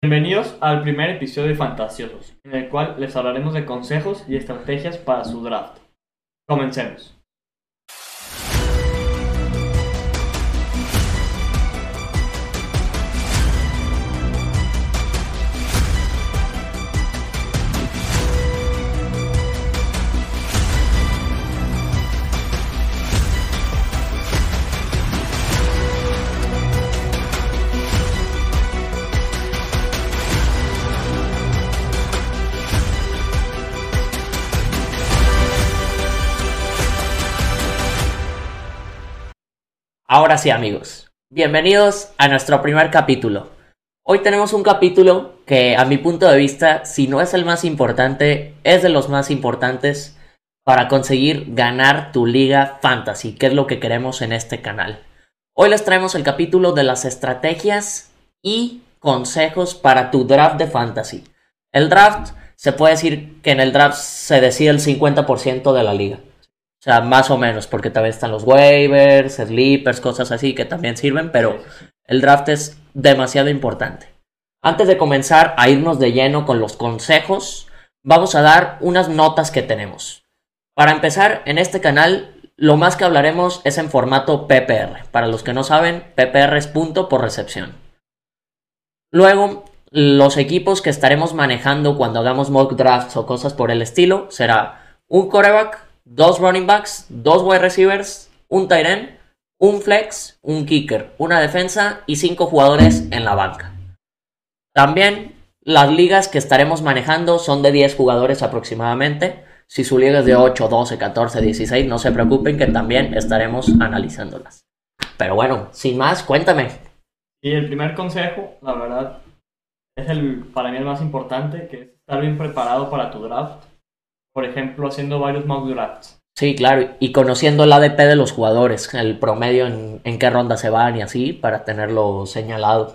Bienvenidos al primer episodio de Fantasiosos, en el cual les hablaremos de consejos y estrategias para su draft. Comencemos. Ahora sí, amigos, bienvenidos a nuestro primer capítulo. Hoy tenemos un capítulo que, a mi punto de vista, si no es el más importante, es de los más importantes para conseguir ganar tu liga fantasy, que es lo que queremos en este canal. Hoy les traemos el capítulo de las estrategias y consejos para tu draft de fantasy. El draft, se puede decir que en el draft se decide el 50% de la liga. O sea, más o menos, porque también están los waivers, sleepers, cosas así que también sirven, pero el draft es demasiado importante. Antes de comenzar a irnos de lleno con los consejos, vamos a dar unas notas que tenemos. Para empezar, en este canal, lo más que hablaremos es en formato PPR. Para los que no saben, PPR es punto por recepción. Luego, los equipos que estaremos manejando cuando hagamos mock drafts o cosas por el estilo será un quarterback, 2 running backs, 2 wide receivers, un tight end, un flex, un kicker, una defensa y 5 jugadores en la banca. También las ligas que estaremos manejando son de 10 jugadores aproximadamente. Si su liga es de 8, 12, 14, 16, no se preocupen que también estaremos analizándolas. Pero bueno, sin más, cuéntame. Y el primer consejo, la verdad, es para mí el más importante, que es estar bien preparado para tu draft. Por ejemplo, haciendo varios mock drafts. Sí, claro, y conociendo el ADP de los jugadores, el promedio en qué ronda se van y así, para tenerlo señalado.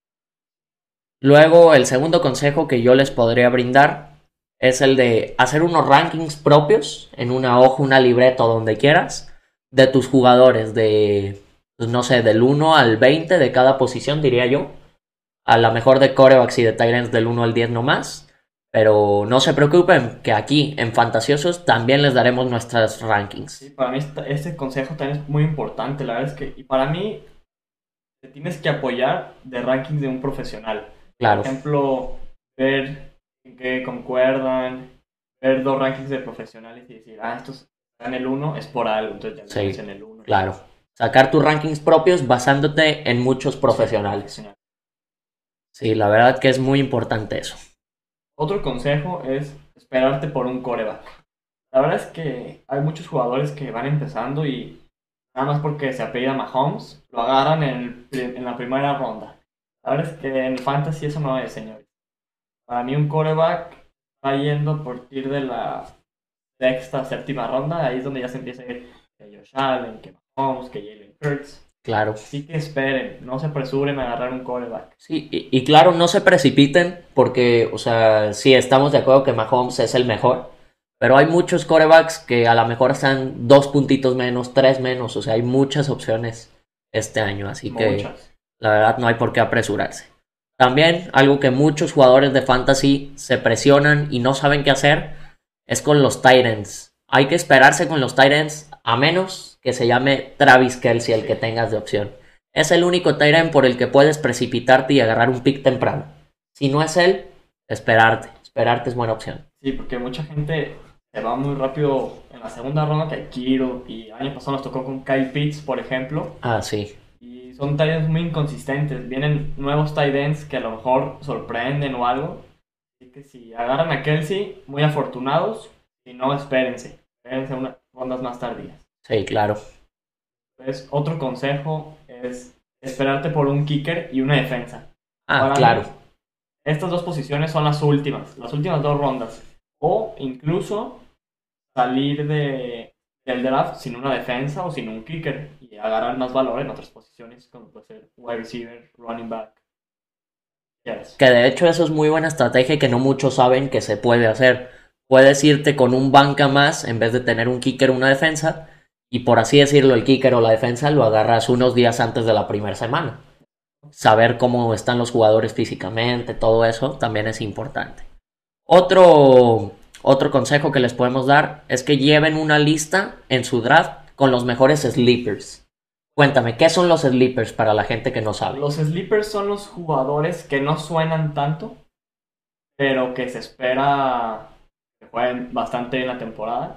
Luego, el segundo consejo que yo les podría brindar es el de hacer unos rankings propios en una hoja, una libreta o donde quieras, de tus jugadores de, no sé, del 1 al 20 de cada posición, diría yo. A lo mejor de quarterbacks y de tight ends del 1 al 10 nomás. Pero no se preocupen, que aquí en Fantasiosos también les daremos nuestras rankings. Sí, para mí este consejo también es muy importante. La verdad es que, y para mí, te tienes que apoyar de rankings de un profesional. Claro. Por ejemplo, ver en qué concuerdan, ver 2 rankings de profesionales y decir, estos están en el 1, es por algo, entonces ya sí, en el 1. Claro. Sacar tus rankings propios basándote en muchos profesionales. Sí, la verdad que es muy importante eso. Otro consejo es esperarte por un quarterback. La verdad es que hay muchos jugadores que van empezando y nada más porque se apellida Mahomes, lo agarran en la primera ronda. La verdad es que en el fantasy eso no es, señores. Para mí un quarterback va yendo a partir de la sexta, séptima ronda. Ahí es donde ya se empieza a ir que Josh Allen, que Mahomes, que Jalen Hurts. Claro. Así que esperen, no se apresuren a agarrar un quarterback. Sí, y claro, no se precipiten porque, o sea, sí, estamos de acuerdo que Mahomes es el mejor, pero hay muchos quarterbacks que a lo mejor están 2 puntitos menos, 3 menos, o sea, hay muchas opciones este año, así que la verdad no hay por qué apresurarse. También algo que muchos jugadores de fantasy se presionan y no saben qué hacer es con los tight ends. Hay que esperarse con los tight ends a menos que se llame Travis Kelce el que tengas de opción. Es el único tight end por el que puedes precipitarte y agarrar un pick temprano. Si no es él, esperarte. Esperarte es buena opción. Sí, porque mucha gente se va muy rápido en la segunda ronda que Kiro, y el año pasado nos tocó con Kyle Pitts, por ejemplo. Sí. Y son tight ends muy inconsistentes. Vienen nuevos tight ends que a lo mejor sorprenden o algo. Así que si agarran a Kelce, muy afortunados. Si no, espérense. Espérense unas rondas más tardías. Sí, claro. Pues otro consejo es esperarte por un kicker y una defensa. Claro. Mí, estas 2 posiciones son las últimas 2 rondas. O incluso salir del draft sin una defensa o sin un kicker y agarrar más valor en otras posiciones, como puede ser wide receiver, running back. Yes. Que de hecho eso es muy buena estrategia que no muchos saben que se puede hacer. Puedes irte con un banca más en vez de tener un kicker o una defensa. Y por así decirlo, el kicker o la defensa lo agarras unos días antes de la primera semana. Saber cómo están los jugadores físicamente, todo eso también es importante. Otro consejo que les podemos dar es que lleven una lista en su draft con los mejores sleepers. Cuéntame, ¿qué son los sleepers para la gente que no sabe? Los sleepers son los jugadores que no suenan tanto, pero que se espera que jueguen bastante bien la temporada.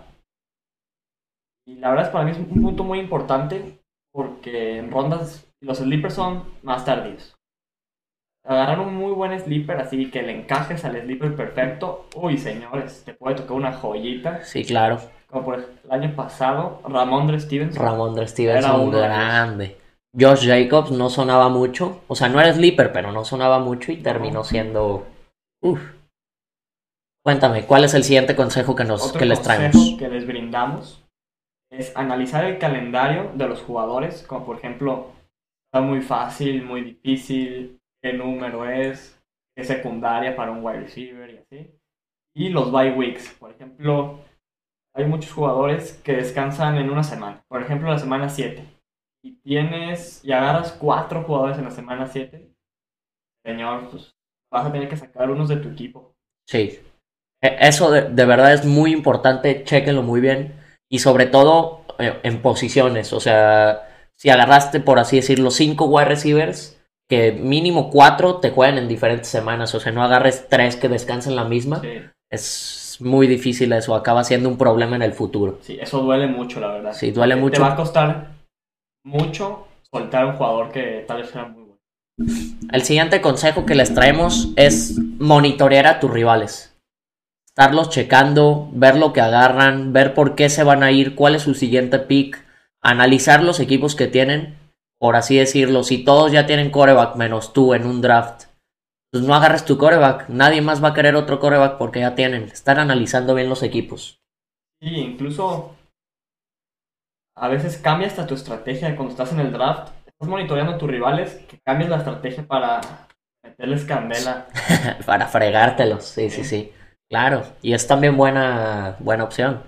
Y la verdad es para mí es un punto muy importante porque en rondas los sleepers son más tardíos. Agarrar un muy buen sleeper, así que le encajes al sleeper perfecto. Uy, señores, te puede tocar una joyita. Sí, claro. Como por ejemplo, el año pasado, Ramondre Stevenson. Ramondre Era Stevenson, uno de ellos. grande. Josh Jacobs no sonaba mucho. O sea, no era sleeper, pero no sonaba mucho y terminó siendo... Uf. Cuéntame, ¿cuál es el siguiente consejo que Otro les consejo traemos? que les brindamos es analizar el calendario de los jugadores, como por ejemplo, está muy fácil, muy difícil, qué número es, qué secundaria para un wide receiver y así. Y los bye weeks, por ejemplo, hay muchos jugadores que descansan en una semana, por ejemplo la semana 7 y agarras 4 jugadores en la semana 7, señor, pues vas a tener que sacar unos de tu equipo. Sí. Eso de verdad es muy importante, chéquenlo muy bien. Y sobre todo en posiciones. O sea, si agarraste, por así decirlo, 5 wide receivers, que mínimo 4 te juegan en diferentes semanas. O sea, no agarres 3 que descansen la misma. Sí. Es muy difícil eso, acaba siendo un problema en el futuro. Sí, eso duele mucho, la verdad. Sí, duele mucho. Te va a costar mucho soltar a un jugador que tal vez sea muy bueno. El siguiente consejo que les traemos es monitorear a tus rivales. Estarlos checando, ver lo que agarran, ver por qué se van a ir, cuál es su siguiente pick, analizar los equipos que tienen, por así decirlo. Si todos ya tienen coreback menos tú en un draft, pues no agarres tu coreback. Nadie más va a querer otro coreback porque ya tienen. Estar analizando bien los equipos. Sí, incluso a veces cambia hasta tu estrategia cuando estás en el draft. Estás monitoreando a tus rivales, que cambies la estrategia para meterles candela. Para fregártelos, sí. Claro, y es también buena opción.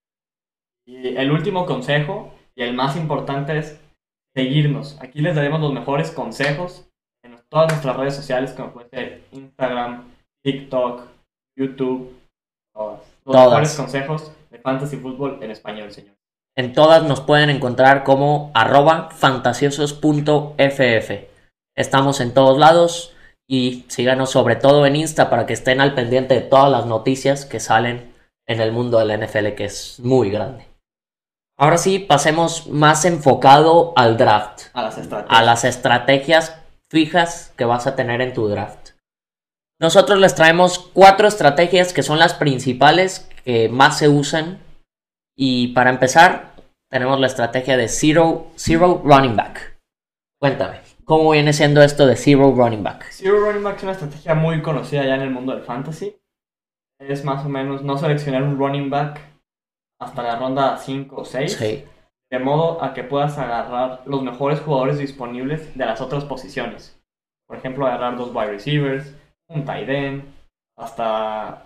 Y el último consejo, y el más importante, es seguirnos. Aquí les daremos los mejores consejos en todas nuestras redes sociales, como puede ser Instagram, TikTok, YouTube, todas. Los mejores consejos de Fantasy Football en español, señor. En todas nos pueden encontrar como @fantasiosos.ff. Estamos en todos lados y síganos sobre todo en Insta para que estén al pendiente de todas las noticias que salen en el mundo del NFL, que es muy grande. Ahora sí, pasemos más enfocado al draft. A las estrategias fijas que vas a tener en tu draft. Nosotros les traemos 4 estrategias que son las principales que más se usan. Y para empezar, tenemos la estrategia de zero running back. Cuéntame, ¿cómo viene siendo esto de zero running back? Zero running back es una estrategia muy conocida ya en el mundo del fantasy. Es más o menos no seleccionar un running back hasta la ronda 5 o 6. Sí. De modo a que puedas agarrar los mejores jugadores disponibles de las otras posiciones. Por ejemplo, agarrar 2 wide receivers, un tight end, hasta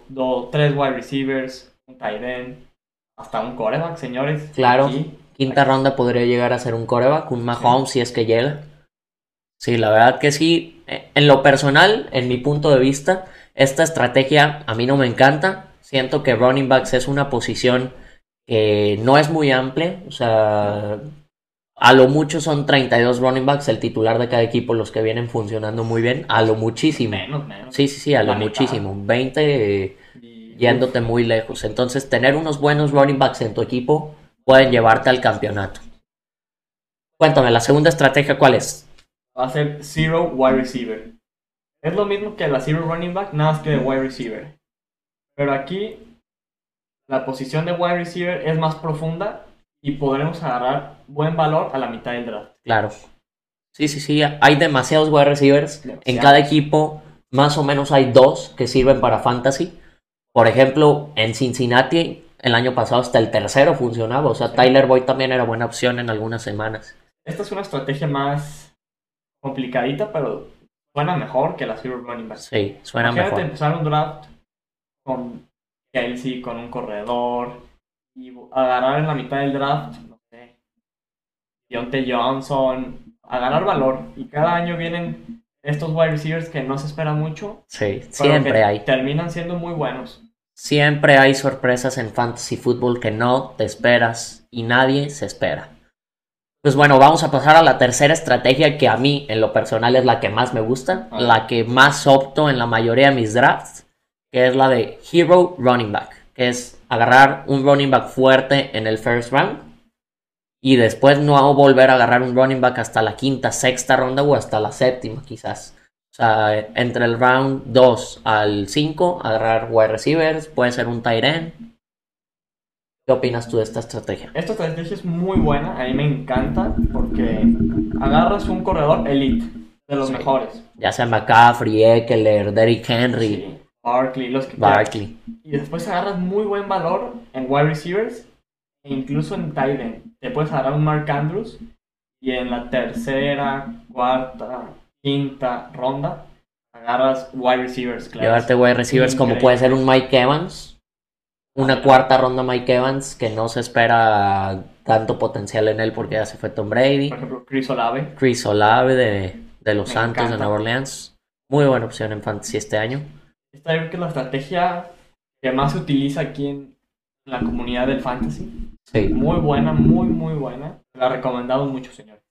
3 wide receivers, un tight end, hasta un quarterback, señores. Claro, aquí, quinta ronda podría llegar a ser un quarterback, un Mahomes, si es que llega. Sí, la verdad que sí. En lo personal, en mi punto de vista, esta estrategia a mí no me encanta. Siento que running backs es una posición que no es muy amplia. O sea, a lo mucho son 32 running backs, el titular de cada equipo, los que vienen funcionando muy bien. A lo muchísimo. Menos. Sí, a lo muchísimo. 20 yéndote muy lejos. Entonces, tener unos buenos running backs en tu equipo pueden llevarte al campeonato. Cuéntame, la segunda estrategia, ¿cuál es? Va a ser zero wide receiver. Es lo mismo que la zero running back, nada más que de wide receiver. Pero aquí la posición de wide receiver es más profunda y podremos agarrar buen valor a la mitad del draft. Claro. Sí. Hay demasiados wide receivers. En cada equipo, más o menos hay 2 que sirven para fantasy. Por ejemplo, en Cincinnati, el año pasado hasta el tercero funcionaba. O sea, sí. Tyler Boyd también era buena opción en algunas semanas. Esta es una estrategia más complicadita, pero suena mejor que la zero running back. Sí, suena mejor. Imagínate empezar un draft con Kelsey, con un corredor, y agarrar en la mitad del draft, no sé, Deontay Johnson, a ganar valor. Y cada año vienen estos wide receivers que no se espera mucho, Sí, pero siempre que hay. terminan siendo muy buenos. Siempre hay sorpresas en Fantasy Football que no te esperas y nadie se espera. Pues bueno, vamos a pasar a la tercera estrategia que a mí, en lo personal, es la que más me gusta, la que más opto en la mayoría de mis drafts, que es la de Hero Running Back, que es agarrar un running back fuerte en el first round y después no volver a agarrar un running back hasta la quinta, sexta ronda o hasta la séptima quizás. O sea, entre el round 2 al 5, agarrar wide receivers, puede ser un tight end. ¿Qué opinas tú de esta estrategia? Esta estrategia es muy buena, a mí me encanta porque agarras un corredor elite, de los mejores. Ya sea McCaffrey, Eckler, Derrick Henry, Sí, Barkley, los que Barkley. quieras. Y después agarras muy buen valor en wide receivers e incluso en tight end. Te puedes agarrar un Mark Andrews y en la tercera, cuarta, quinta ronda agarras wide receivers. Claro. Llevarte wide receivers como puede ser un Mike Evans. Una cuarta ronda Mike Evans que no se espera tanto potencial en él porque ya se fue Tom Brady. Por ejemplo, Chris Olave de los Me Santos encanta. de Nueva Orleans. Muy buena opción en Fantasy este año. Esta creo que es la estrategia que más se utiliza aquí en la comunidad del Fantasy. Sí. Muy buena, muy buena. La recomendamos mucho, señores.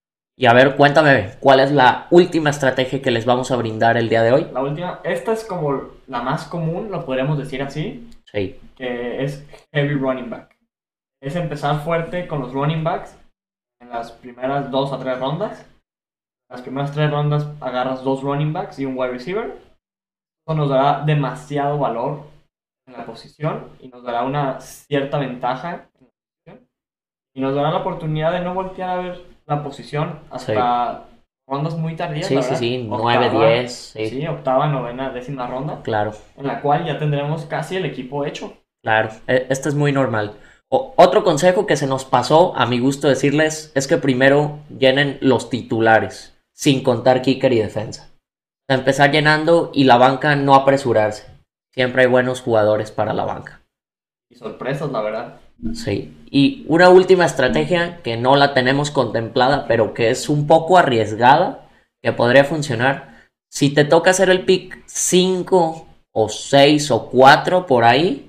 Y a ver, cuéntame, ¿cuál es la última estrategia que les vamos a brindar el día de hoy? La última, esta es como la más común, lo podríamos decir así, Sí. que es heavy running back. Es empezar fuerte con los running backs en las primeras 2 a 3 rondas. En las primeras 3 rondas agarras 2 running backs y un wide receiver. Eso nos dará demasiado valor en la posición y nos dará una cierta ventaja en la posición. Y nos dará la oportunidad de no voltear a ver la posición hasta rondas muy tardías. Sí, 9, 10. Sí, octava, novena, décima ronda. Claro. En la cual ya tendremos casi el equipo hecho. Claro, esto es muy normal. Otro consejo que se nos pasó, a mi gusto decirles, es que primero llenen los titulares, sin contar kicker y defensa. O sea, empezar llenando y la banca no apresurarse. Siempre hay buenos jugadores para la banca. Y sorpresas, la verdad. Sí. Y una última estrategia que no la tenemos contemplada, pero que es un poco arriesgada, que podría funcionar. Si te toca hacer el pick 5 o 6 o 4 por ahí,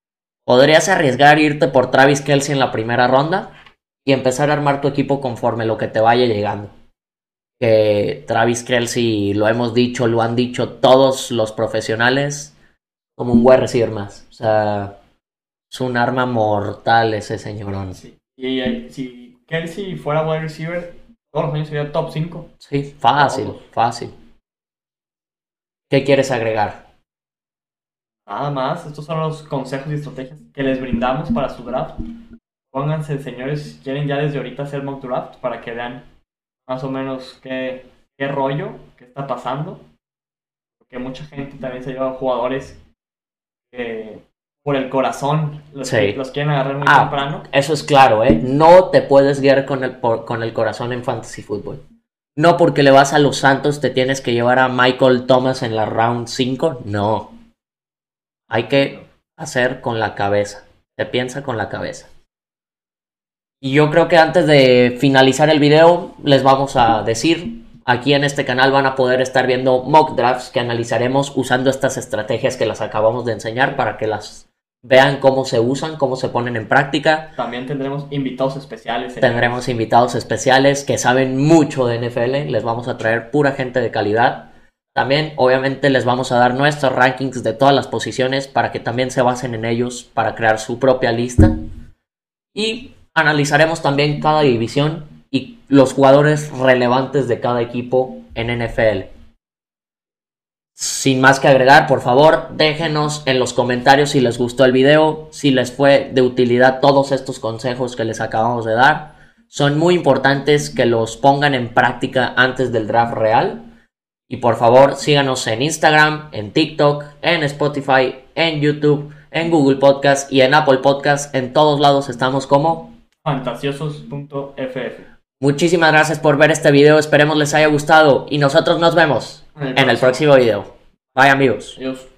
podrías arriesgar irte por Travis Kelce en la primera ronda y empezar a armar tu equipo conforme lo que te vaya llegando. Que Travis Kelce, lo hemos dicho, lo han dicho todos los profesionales, como un wide receiver más. O sea, es un arma mortal ese señorón. Sí. Y si Kelsey fuera wide receiver, todos los años sería top 5. Sí, fácil. ¿Qué quieres agregar? Nada más, estos son los consejos y estrategias que les brindamos para su draft. Pónganse, señores, si quieren ya desde ahorita hacer mock draft para que vean más o menos qué rollo, qué está pasando. Porque mucha gente también se lleva jugadores que por el corazón los quieren agarrar muy temprano. Eso es claro, ¿eh? No te puedes guiar con el corazón en Fantasy Football. No porque le vas a los Santos te tienes que llevar a Michael Thomas en la round 5. No. Hay que hacer con la cabeza. Se piensa con la cabeza. Y yo creo que antes de finalizar el video, les vamos a decir, aquí en este canal van a poder estar viendo mock drafts que analizaremos usando estas estrategias que las acabamos de enseñar para que las vean cómo se usan, cómo se ponen en práctica. También tendremos invitados especiales. Tendremos invitados especiales que saben mucho de NFL. Les vamos a traer pura gente de calidad. También, obviamente, les vamos a dar nuestros rankings de todas las posiciones para que también se basen en ellos para crear su propia lista. Y analizaremos también cada división y los jugadores relevantes de cada equipo en NFL. Sin más que agregar, por favor, déjenos en los comentarios si les gustó el video, si les fue de utilidad todos estos consejos que les acabamos de dar. Son muy importantes que los pongan en práctica antes del draft real. Y por favor, síganos en Instagram, en TikTok, en Spotify, en YouTube, en Google Podcast y en Apple Podcast. En todos lados estamos como fantasiosos.ff. Muchísimas gracias por ver este video. Esperemos les haya gustado y nosotros nos vemos en el próximo video. Bye, amigos. Adiós.